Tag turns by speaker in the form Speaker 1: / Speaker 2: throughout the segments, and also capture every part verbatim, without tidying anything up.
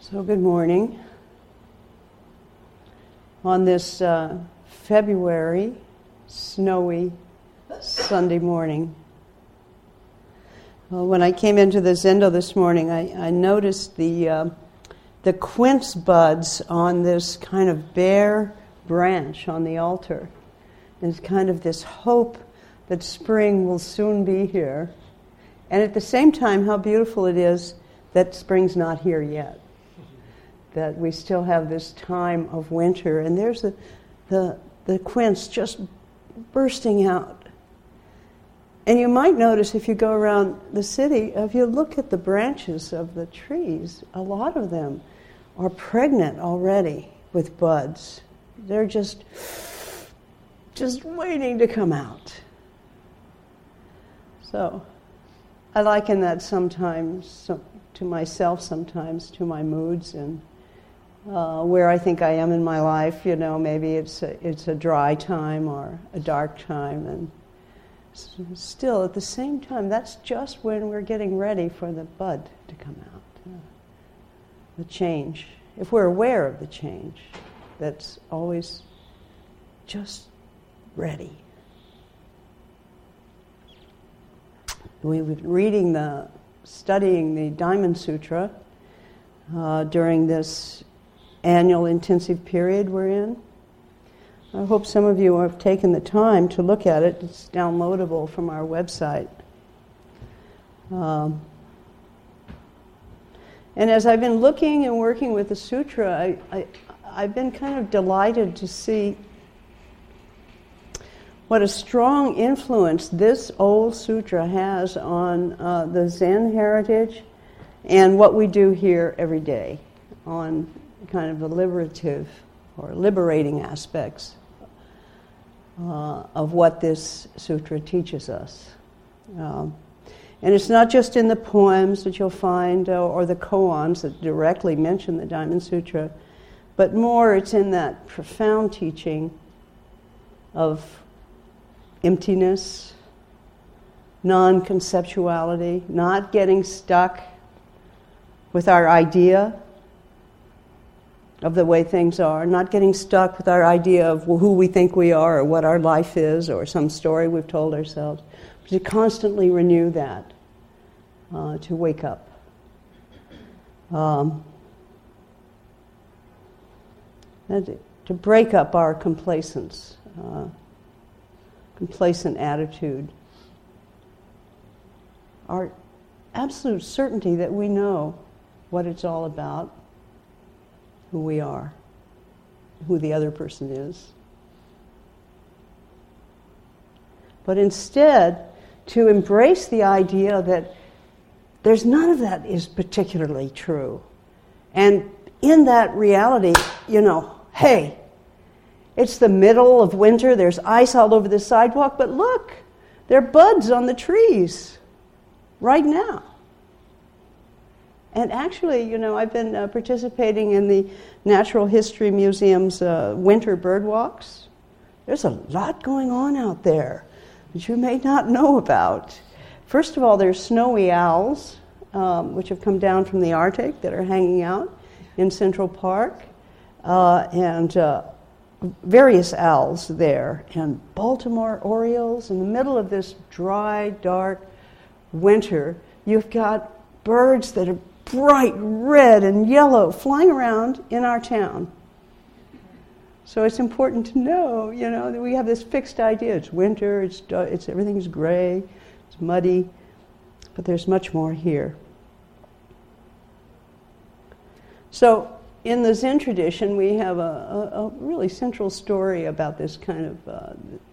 Speaker 1: So good morning. On this uh, February snowy Sunday morning, uh, when I came into the Zendo this morning, I, I noticed the uh, the quince buds on this kind of bare branch on the altar. And it's kind of this hope that spring will soon be here. And at the same time, how beautiful it is that spring's not here yet. That we still have this time of winter, and there's the, the the quince just bursting out. And you might notice if you go around the city, if you look at the branches of the trees, a lot of them are pregnant already with buds. They're just just waiting to come out. So I liken that sometimes to myself, sometimes to my moods and Uh, where I think I am in my life. You know, maybe it's a, it's a dry time or a dark time, and s- still at the same time, that's just when we're getting ready for the bud to come out, uh, the change. If we're aware of the change, that's always just ready. We've been reading the, studying the Diamond Sutra uh, during this annual intensive period we're in. I hope some of you have taken the time to look at it. It's downloadable from our website. Um, and as I've been looking and working with the sutra, I, I, I've been kind of delighted to see what a strong influence this old sutra has on uh, the Zen heritage and what we do here every day on kind of the liberative or liberating aspects uh, of what this sutra teaches us. Um, and it's not just in the poems that you'll find uh, or the koans that directly mention the Diamond Sutra, but more it's in that profound teaching of emptiness, non-conceptuality, not getting stuck with our idea of the way things are, not getting stuck with our idea of who we think we are or what our life is or some story we've told ourselves, but to constantly renew that, uh, to wake up. Um, and to break up our complacence, uh, complacent attitude, our absolute certainty that we know what it's all about, who we are, who the other person is. But instead, to embrace the idea that there's none of that is particularly true. And in that reality, you know, hey, it's the middle of winter, there's ice all over the sidewalk, but look, there are buds on the trees right now. And actually, you know, I've been uh, participating in the Natural History Museum's uh, winter bird walks. There's a lot going on out there that you may not know about. First of all, there's snowy owls, um, which have come down from the Arctic that are hanging out in Central Park, uh, and uh, various owls there, and Baltimore orioles. In the middle of this dry, dark winter, you've got birds that are bright red and yellow flying around in our town. So it's important to know, you know, that we have this fixed idea. It's winter, it's, it's everything's gray, it's muddy, but there's much more here. So in the Zen tradition, we have a, a, a really central story about this kind of uh,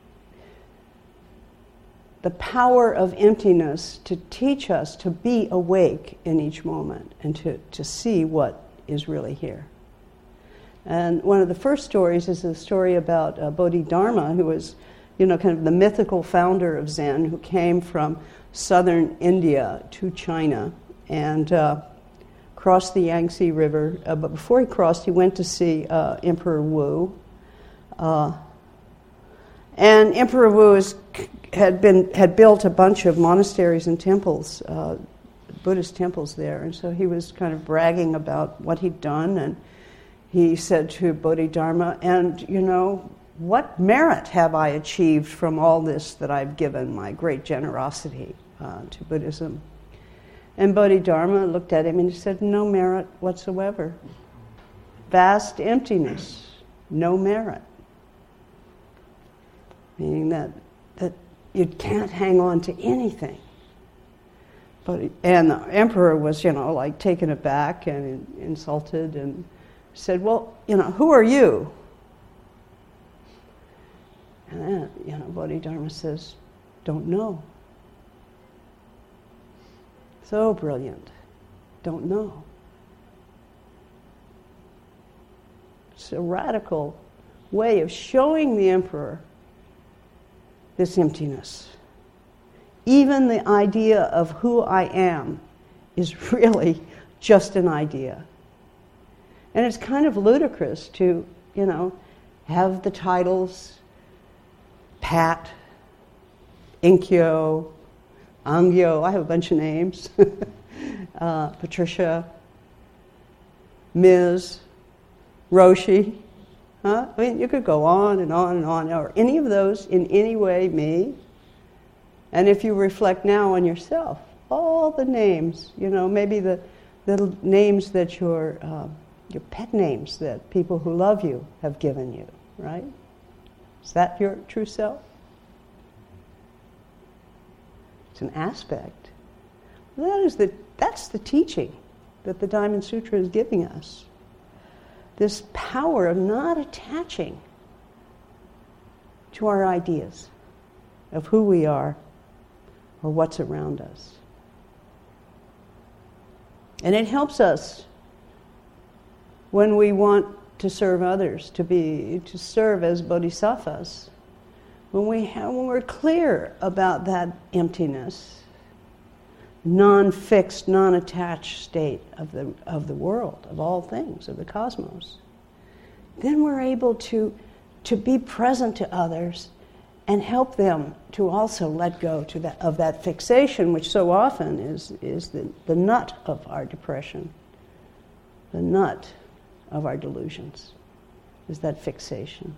Speaker 1: the power of emptiness to teach us to be awake in each moment and to, to see what is really here. And one of the first stories is a story about uh, Bodhidharma, who was, you know, kind of the mythical founder of Zen, who came from southern India to China and uh, crossed the Yangtze River. Uh, but before he crossed, he went to see uh, Emperor Wu. Uh, and Emperor Wu is had been had built a bunch of monasteries and temples uh, Buddhist temples there. And so he was kind of bragging about what he'd done, and he said to Bodhidharma, and, you know, what merit have I achieved from all this that I've given, my great generosity uh, to Buddhism? And Bodhidharma looked at him and he said, no merit whatsoever. Vast emptiness, no merit. Meaning that, that you can't hang on to anything. But, and the emperor was, you know, like taken aback and insulted and said, well, you know, who are you? And then, you know, Bodhidharma says, don't know. So brilliant. Don't know. It's a radical way of showing the emperor this emptiness. Even the idea of who I am is really just an idea. And it's kind of ludicrous to, you know, have the titles Pat, Inkyo, Angyo, I have a bunch of names, uh, Patricia, Miz, Roshi, huh? I mean, you could go on and on and on, or any of those in any way me. And if you reflect now on yourself, all the names, you know, maybe the little names that your, uh, your pet names that people who love you have given you, right? Is that your true self? It's an aspect. That is the, that's the teaching that the Diamond Sutra is giving us. This power of not attaching to our ideas of who we are or what's around us. And it helps us when we want to serve others, to be to serve as bodhisattvas, when we have, when we're clear about that emptiness, non-fixed, non-attached state of the of the world, of all things, of the cosmos, then we're able to to be present to others and help them to also let go to that, of that fixation, which so often is, is the, the nut of our depression, the nut of our delusions, is that fixation.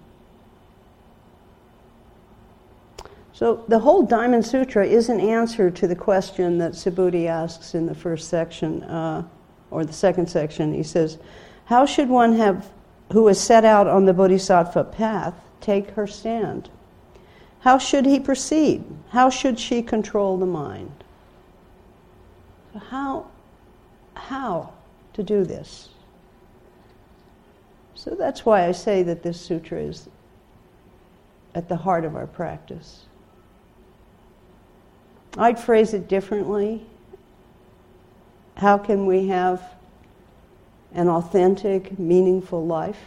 Speaker 1: So the whole Diamond Sutra is an answer to the question that Subhuti asks in the first section, uh, or the second section. He says, how should one have, who is set out on the bodhisattva path, take her stand? How should he proceed? How should she control the mind? So how, how to do this? So that's why I say that this sutra is at the heart of our practice. I'd phrase it differently. How can we have an authentic, meaningful life?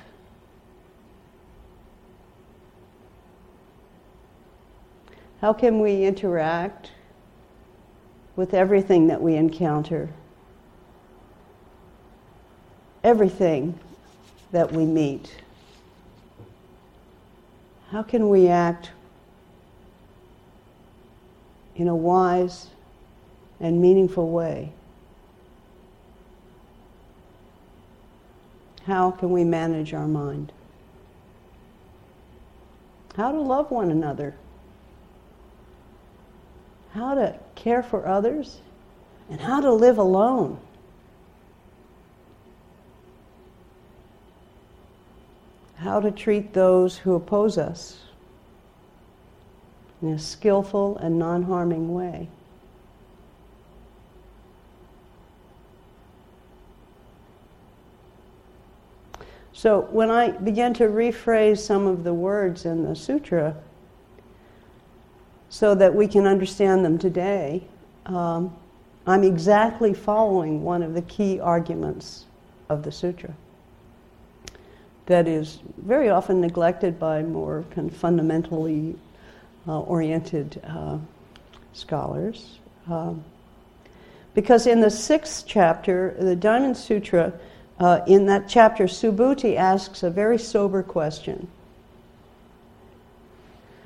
Speaker 1: How can we interact with everything that we encounter? Everything that we meet? How can we act in a wise and meaningful way? How can we manage our mind? How to love one another? How to care for others? And how to live alone? How to treat those who oppose us in a skillful and non-harming way. So when I began to rephrase some of the words in the sutra so that we can understand them today, um, I'm exactly following one of the key arguments of the sutra that is very often neglected by more kind of fundamentally uh, oriented uh, scholars. Um, because in the sixth chapter, the Diamond Sutra, uh, in that chapter, Subhuti asks a very sober question.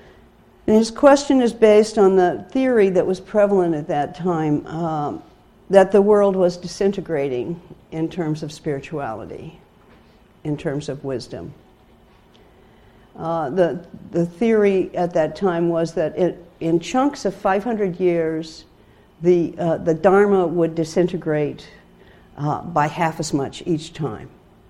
Speaker 1: And his question is based on the theory that was prevalent at that time, um, that the world was disintegrating in terms of spirituality, in terms of wisdom. Uh, the, the theory at that time was that it, in chunks of five hundred years, the, uh, the Dharma would disintegrate uh, by half as much each time.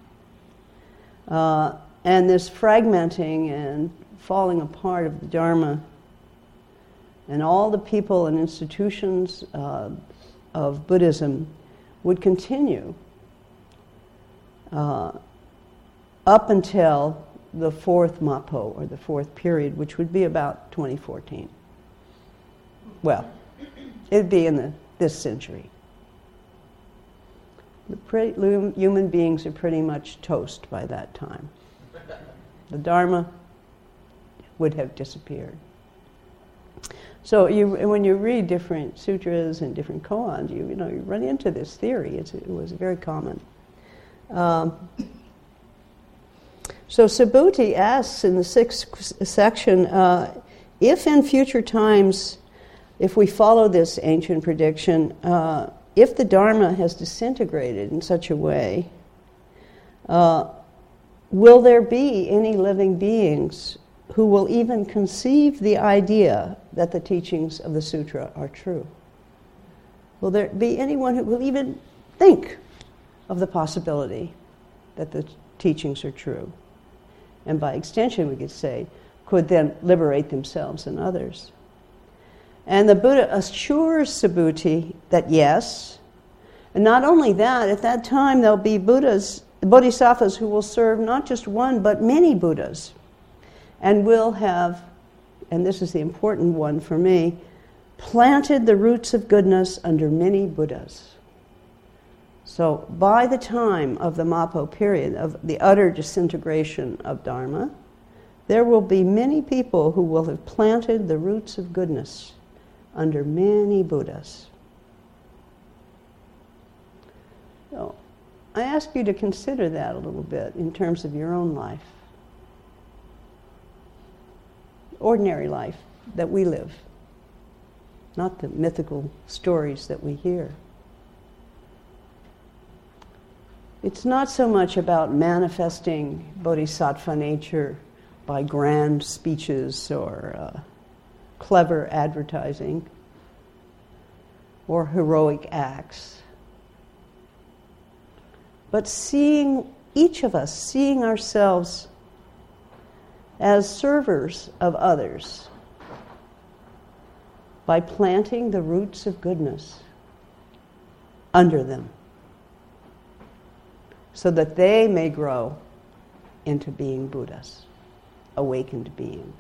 Speaker 1: Uh, and this fragmenting and falling apart of the Dharma and all the people and institutions uh, of Buddhism would continue uh, up until the fourth Mappo, or the fourth period, which would be about twenty fourteen. Well, it'd be in the, this century. The pre- human beings are pretty much toast by that time. The Dharma would have disappeared. So you, when you read different sutras and different koans, you, you know, you run into this theory. It's, it was very common. Um, so Subhuti asks in the sixth section, uh, if in future times, if we follow this ancient prediction, uh, if the Dharma has disintegrated in such a way, uh, will there be any living beings who will even conceive the idea that the teachings of the sutra are true? Will there be anyone who will even think of the possibility that the teachings are true? And by extension, we could say, could then liberate themselves and others. And the Buddha assures Subhuti that yes, and not only that, at that time there'll be Buddhas, Bodhisattvas who will serve not just one, but many Buddhas, and will have, and this is the important one for me, planted the roots of goodness under many Buddhas. So by the time of the Mappo period, of the utter disintegration of Dharma, there will be many people who will have planted the roots of goodness under many Buddhas. So I ask you to consider that a little bit in terms of your own life. Ordinary life that we live, not the mythical stories that we hear. It's not so much about manifesting bodhisattva nature by grand speeches or uh, clever advertising or heroic acts, but seeing each of us, seeing ourselves as servers of others by planting the roots of goodness under them so that they may grow into being Buddhas, awakened beings.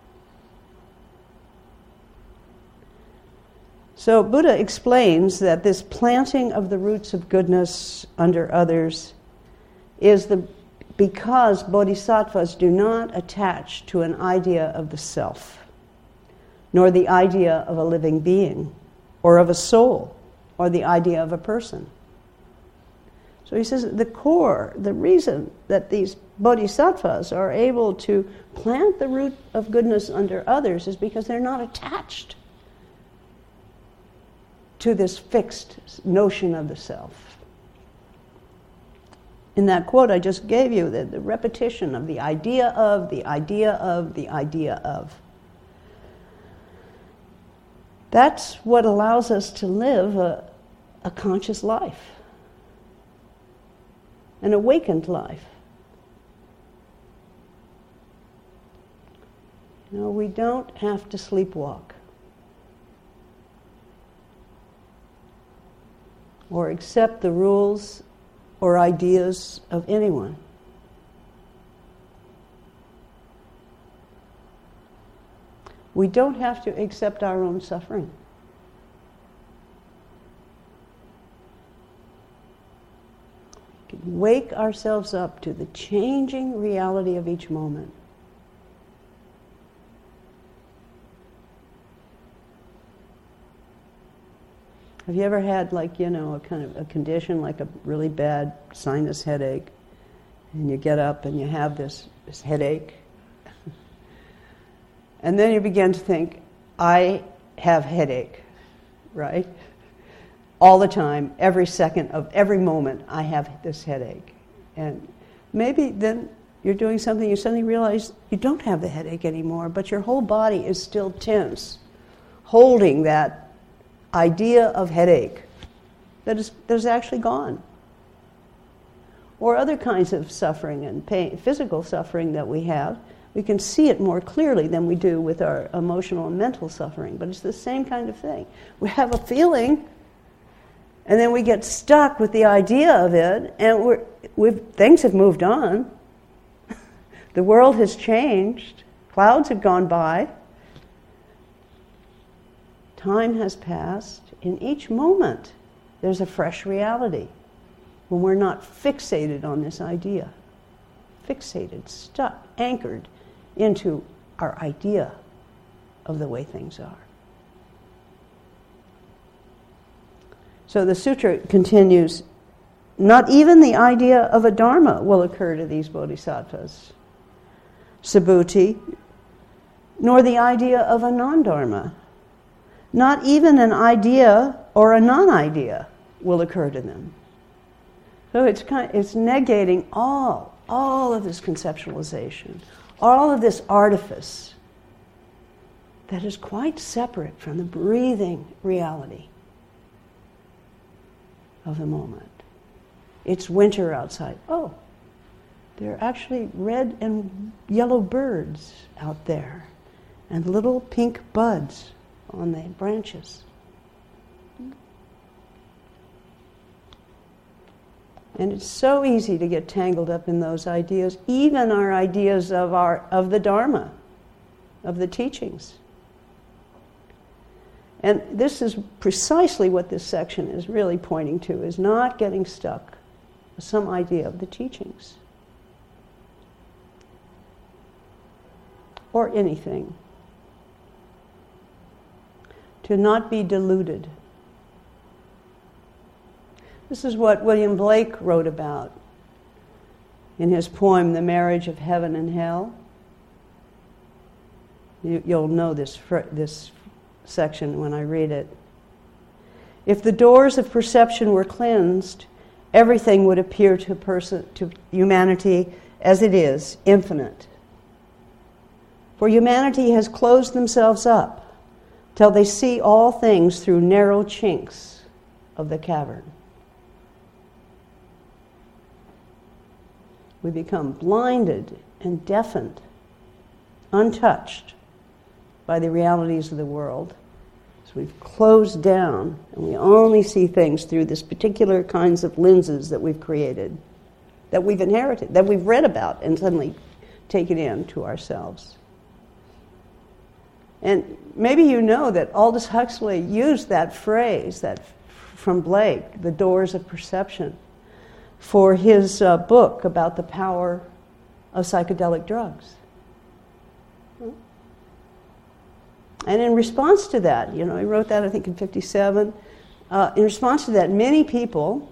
Speaker 1: So Buddha explains that this planting of the roots of goodness under others is the because bodhisattvas do not attach to an idea of the self, nor the idea of a living being, or of a soul, or the idea of a person. So he says the core, the reason that these bodhisattvas are able to plant the root of goodness under others is because they're not attached to this fixed notion of the self. In that quote I just gave you, the, the repetition of the idea of, the idea of, the idea of. That's what allows us to live a, a conscious life, an awakened life. You know, we don't have to sleepwalk or accept the rules or ideas of anyone. We don't have to accept our own suffering. We can wake ourselves up to the changing reality of each moment. Have you ever had, like, you know, a kind of a condition like a really bad sinus headache, and you get up and you have this, this headache, and then you begin to think, I have headache, right? all the time, every second of every moment, I have this headache. And maybe then you're doing something, you suddenly realize you don't have the headache anymore, but your whole body is still tense, holding that idea of headache that is, that is actually gone. Or other kinds of suffering and pain, physical suffering that we have, we can see it more clearly than we do with our emotional and mental suffering, but it's the same kind of thing. We have a feeling, and then we get stuck with the idea of it, and we're, we've, things have moved on. The world has changed. Clouds have gone by. Time has passed. In each moment, there's a fresh reality when we're not fixated on this idea. Fixated, stuck, anchored into our idea of the way things are. So the sutra continues, not even the idea of a dharma will occur to these bodhisattvas, Subhuti, nor the idea of a non-dharma. Not even an idea or a non-idea will occur to them. So it's kind of, it's negating all, all of this conceptualization, all of this artifice that is quite separate from the breathing reality of the moment. It's winter outside. Oh, there are actually red and yellow birds out there and little pink buds on the branches. And it's so easy to get tangled up in those ideas, even our ideas of our of the Dharma, of the teachings. And this is precisely what this section is really pointing to, is not getting stuck with some idea of the teachings. Or anything. To not be deluded. This is what William Blake wrote about in his poem, The Marriage of Heaven and Hell. You, you'll know this, this section when I read it. If the doors of perception were cleansed, everything would appear to, person, to humanity as it is, infinite. For humanity has closed themselves up till they see all things through narrow chinks of the cavern. We become blinded and deafened, untouched by the realities of the world. So we've closed down and we only see things through this particular kinds of lenses that we've created, that we've inherited, that we've read about and suddenly taken in to ourselves. And maybe you know that Aldous Huxley used that phrase that from Blake, the doors of perception, for his uh, book about the power of psychedelic drugs. And in response to that, you know, he wrote that I think in fifty-seven, uh, in response to that, many people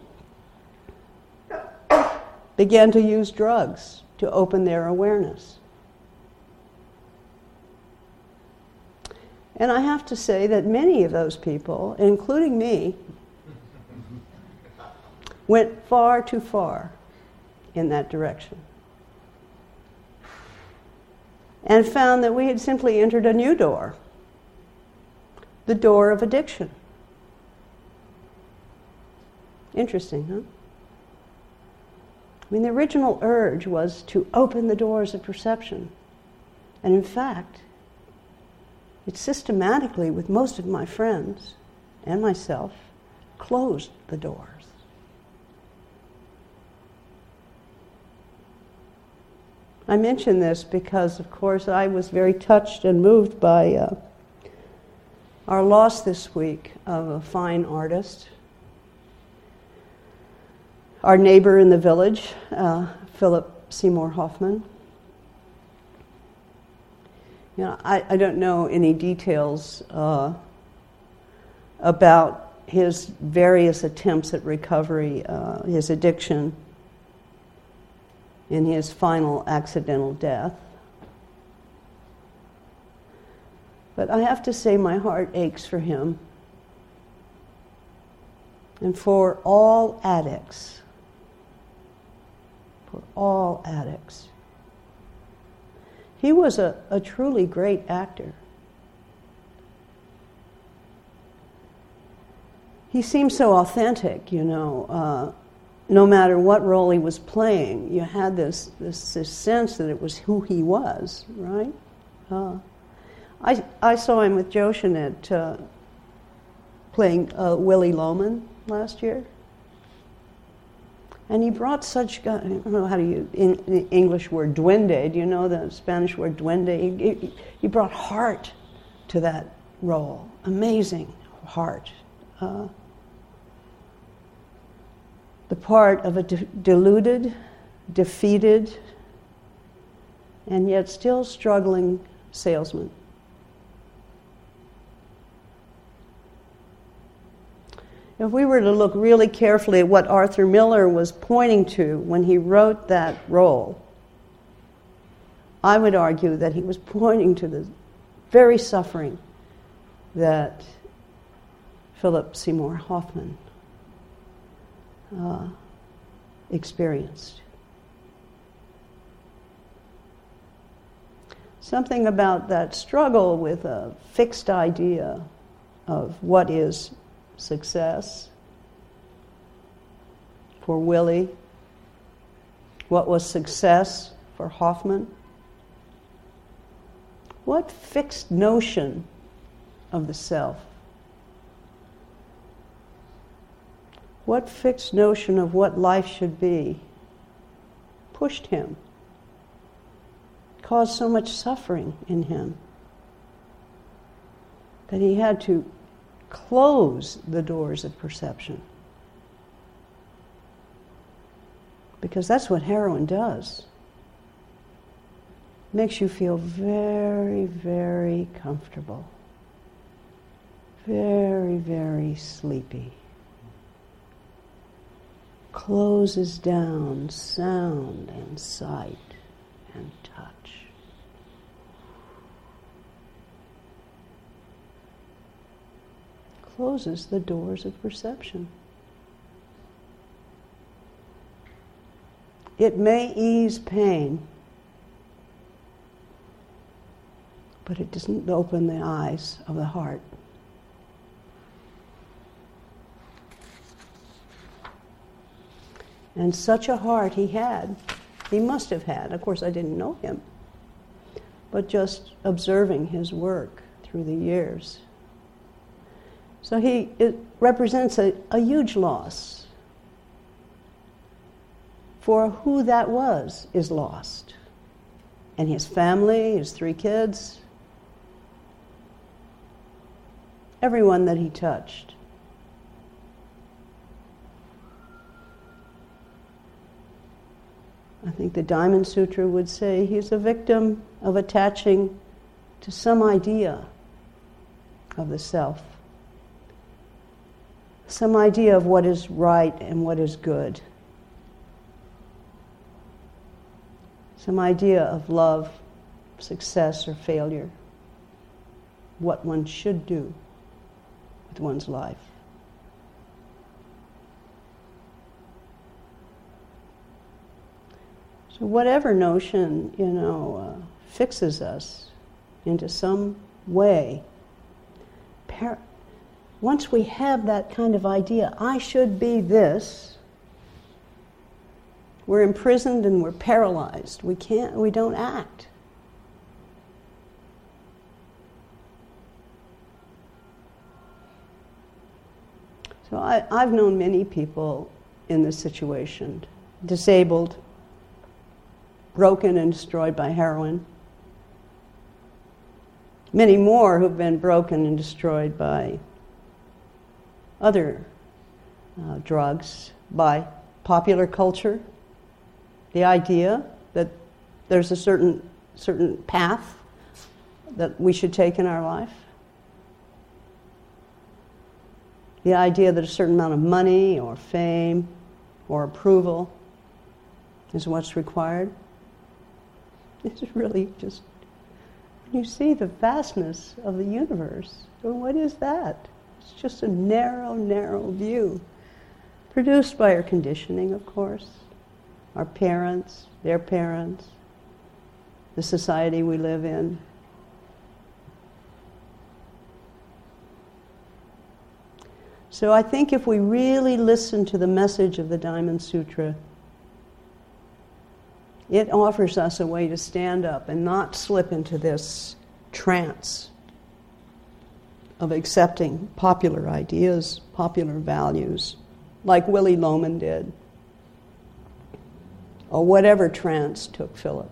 Speaker 1: began to use drugs to open their awareness. And I have to say that many of those people, including me, went far too far in that direction. And found that we had simply entered a new door, the door of addiction. Interesting, huh? I mean, the original urge was to open the doors of perception. And in fact, it systematically, with most of my friends and myself, closed the doors. I mention this because, of course, I was very touched and moved by uh, our loss this week of a fine artist, our neighbor in the village, uh, Philip Seymour Hoffman. You know, I, I don't know any details uh, about his various attempts at recovery, uh, his addiction, in his final accidental death. But I have to say my heart aches for him. And for all addicts, for all addicts. He was a, a truly great actor. He seemed so authentic, you know. Uh, no matter what role he was playing, you had this, this, this sense that it was who he was, right? Uh, I, I saw him with Joshinet uh, playing uh, Willie Loman last year. And he brought such, I don't know how to use in, the English word duende, do you know the Spanish word duende? He, he, he brought heart to that role, amazing heart. Uh, the part of a de- deluded, defeated, and yet still struggling salesman. If we were to look really carefully at what Arthur Miller was pointing to when he wrote that role, I would argue that he was pointing to the very suffering that Philip Seymour Hoffman uh, experienced. Something about that struggle with a fixed idea of what is success for Willie, what was success for Hoffman. What fixed notion of the self? What fixed notion of what life should be pushed him, caused so much suffering in him that he had to close the doors of perception? Because that's what heroin does. Makes you feel very, very comfortable. Very, very sleepy. Closes down sound and sight and touch. Closes the doors of perception. It may ease pain, but it doesn't open the eyes of the heart. And such a heart he had. He must have had. Of course, I didn't know him, but just observing his work through the years. So he it represents a, a huge loss. For who that was is lost. And his family, his three kids, everyone that he touched. I think the Diamond Sutra would say he's a victim of attaching to some idea of the self. Some idea of what is right and what is good. Some idea of love, success, or failure. What one should do with one's life. So whatever notion, you know, uh, fixes us into some way, par- once we have that kind of idea, I should be this, we're imprisoned and we're paralyzed. We can't, we don't act. So I, I've known many people in this situation, disabled, broken and destroyed by heroin. Many more who've been broken and destroyed by other uh, drugs, by popular culture. The idea that there's a certain certain path that we should take in our life. The idea that a certain amount of money or fame or approval is what's required. It's really just, when you see the vastness of the universe, well, what is that? It's just a narrow, narrow view Produced by our conditioning, of course, our parents, their parents, the society we live in. So I think if we really listen to the message of the Diamond Sutra, it offers us a way to stand up and not slip into this trance of accepting popular ideas, popular values, like Willy Loman did, or whatever trance took Philip.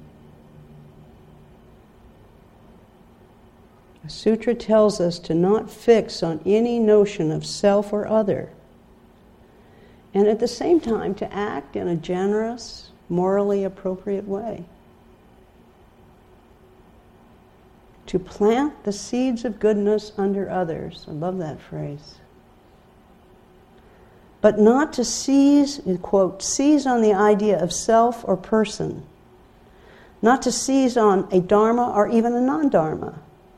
Speaker 1: The sutra tells us to not fix on any notion of self or other, and at the same time to act in a generous, morally appropriate way. To plant the seeds of goodness under others. I love that phrase. But not to seize, in quote, seize on the idea of self or person. Not to seize on a dharma or even a non-dharma.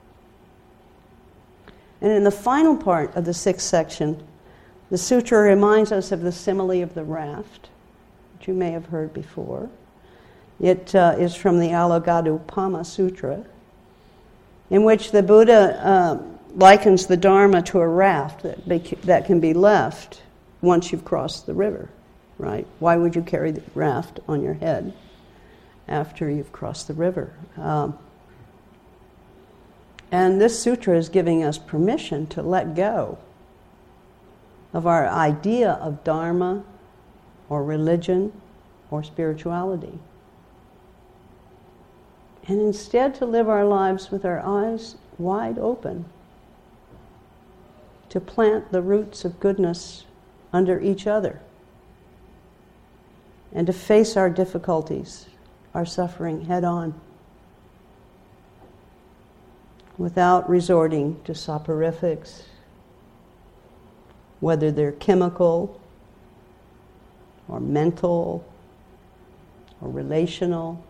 Speaker 1: And in the final part of the sixth section, the sutra reminds us of the simile of the raft, which you may have heard before. It uh, is from the Alagadupama Sutra, in which the Buddha uh, likens the Dharma to a raft that, be, that can be left once you've crossed the river, right? Why would you carry the raft on your head after you've crossed the river? Um, and this sutra is giving us permission to let go of our idea of Dharma or religion or spirituality, and instead to live our lives with our eyes wide open, to plant the roots of goodness under each other, and to face our difficulties, our suffering head on, without resorting to soporifics, whether they're chemical or mental or relational.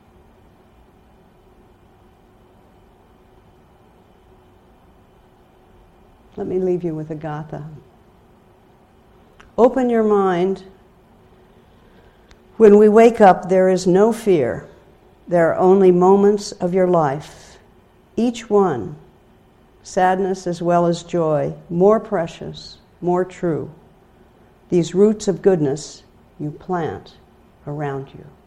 Speaker 1: Let me leave you with a gatha. Open your mind. When we wake up, there is no fear. There are only moments of your life. Each one, sadness as well as joy, more precious, more true. These roots of goodness you plant around you.